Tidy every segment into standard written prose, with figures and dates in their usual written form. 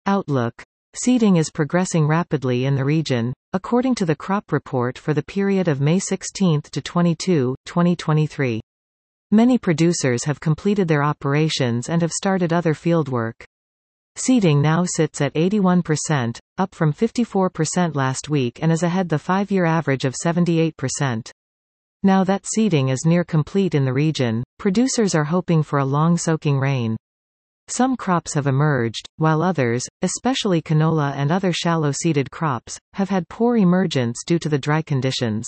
Outlook. Seeding is progressing rapidly in the region, according to the crop report for the period of May 16 to 22, 2023. Many producers have completed their operations and have started other fieldwork. Seeding now sits at 81%, up from 54% last week, and is ahead the 5-year average of 78%. Now that seeding is near complete in the region, producers are hoping for a long soaking rain. Some crops have emerged, while others, especially canola and other shallow-seeded crops, have had poor emergence due to the dry conditions.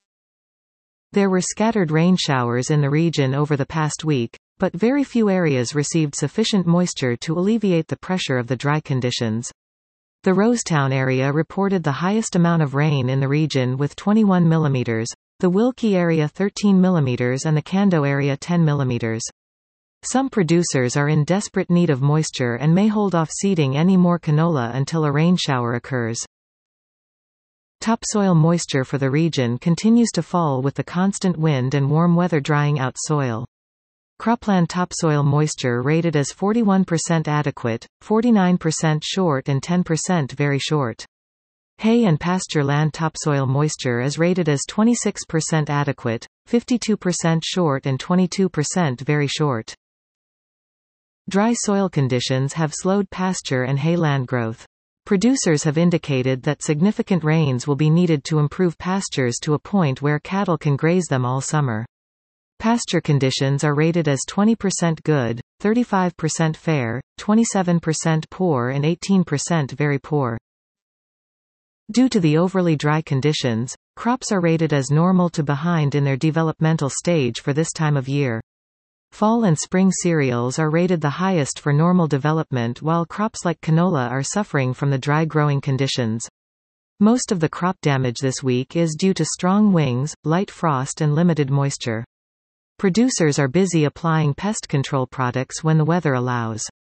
There were scattered rain showers in the region over the past week, but very few areas received sufficient moisture to alleviate the pressure of the dry conditions. The Rosetown area reported the highest amount of rain in the region with 21 mm, the Wilkie area 13 mm and the Cando area 10 mm. Some producers are in desperate need of moisture and may hold off seeding any more canola until a rain shower occurs. Topsoil moisture for the region continues to fall with the constant wind and warm weather drying out soil. Cropland topsoil moisture rated as 41% adequate, 49% short and 10% very short. Hay and pasture land topsoil moisture is rated as 26% adequate, 52% short and 22% very short. Dry soil conditions have slowed pasture and hay land growth. Producers have indicated that significant rains will be needed to improve pastures to a point where cattle can graze them all summer. Pasture conditions are rated as 20% good, 35% fair, 27% poor and 18% very poor. Due to the overly dry conditions, crops are rated as normal to behind in their developmental stage for this time of year. Fall and spring cereals are rated the highest for normal development, while crops like canola are suffering from the dry growing conditions. Most of the crop damage this week is due to strong winds, light frost and limited moisture. Producers are busy applying pest control products when the weather allows.